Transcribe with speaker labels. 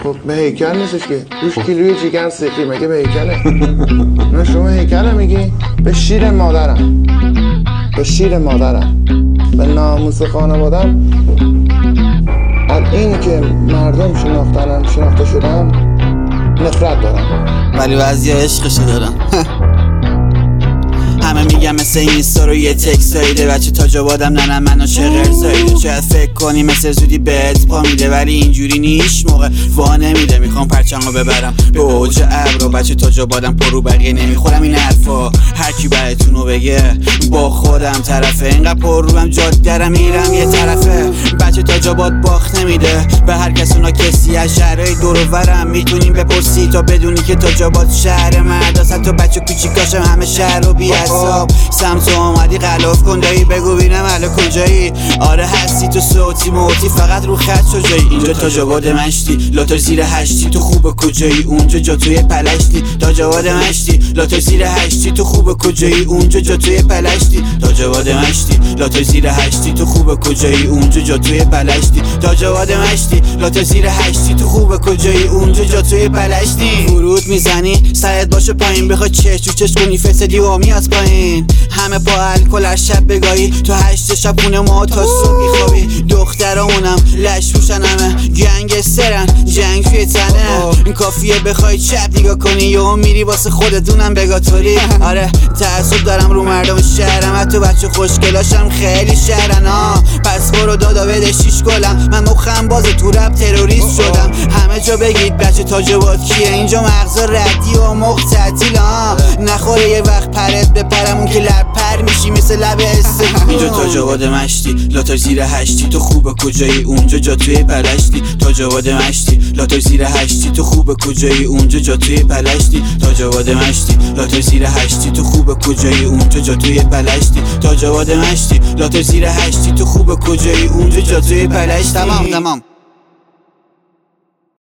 Speaker 1: خب به هیکل نیستش که روش کیلوی جیگر سفری مگه به هیکله؟ نه شما هیکله میگی؟ به شیر مادرم، به شیر مادرم، به ناموس خانوادم، از این که مردم شناخته شدم نفرت دارم،
Speaker 2: ولی بعضیا عشقشو دارن. همه میگم مثل اینستا رو یه تکست دایده، بچه تا جوادم نه منو شغل زایده. شاید فکر کنی مثل زودی بهت پا میده، ولی اینجوری نیش موقع وا نمیده. میخوام پرچمو ببرم به اوج ابرو، بچه تا جوادم پرو بقیه نمیخورم این حرفا. هرکی بهتونو بگه با خودم طرفه، اینقدر پر روم جاده‌رم میرم یه طرفه. بچه تا جواد باخت نمیده به هر کس، اونا کسی از شهرهای دور و برم میتونیم بپرسی تا بدونی که تا جواد شهر مرداست. حتی بچه کوچیکاشم همه شهر رو بی‌حساب. سمت اومدی غلاف کن دایی، بگو بینم الان کجایی. آره هستی تو صوتی موتی فقط رو خط شجایی. اینجا تا جواد مشتی لاتاش زیر هشتی، تو خوبه کجایی اونجا جا توی پلشتی. تا جواد مشتی لاتاش زیر هشتی، تو خوبه کجایی اونجا جا توی پلشتی. تا جواد مشتی لاتاش زیر هشتی، تو خوبه کجایی اونجا جا توی پلشتی. تا جواد مشتی لاتاش زیر هشتی، تو خوبه کجایی اونجا جا توی پلشتی. ورود میزنی سرت باشه پایین، بخوای چش تو چش کنی فسدی و میاد پایین. همه با الکل هر شب بگاهی، تو 8 شب خونه ما تا صبح میخوابی. دخترامونم لش پوشن همه گنگسترن، جنگ توی تنه. این کافیه بخوای چپ نگاه کنی یا میری واسه خودتونم بگاتوری. آره تعصب دارم رو مردم شهرم، حتی بچه خوشگلاشم خیلی شهرن ها. پس برو دادا بده شیش گلم، من مخم باز تو رپ تروریست شدم. همه جا بگید بچه تا جواد کیه، اینجا مغزا ردی و مخ تعطیل ها. نخوره یه وقت پرت بپرم اون که لب پر میشی مثل لب استقلال. اینجا تا جواد مشتی لاتاش زیر هشتی، تو خوبه کجایی اونجا جا توی پلشتی. تا جواد مشتی لاتاش زیر هشتی، تو خوبه کجایی اونجا جا توی پلشتی. تا جواد مشتی لاتاش زیر هشتی، تو خوبه کجایی اونجا جا توی پلشتی. تا جواد مشتی لاتاش زیر هشتی، تو خوبه کجایی اونجا جا توی پلشتی. تمام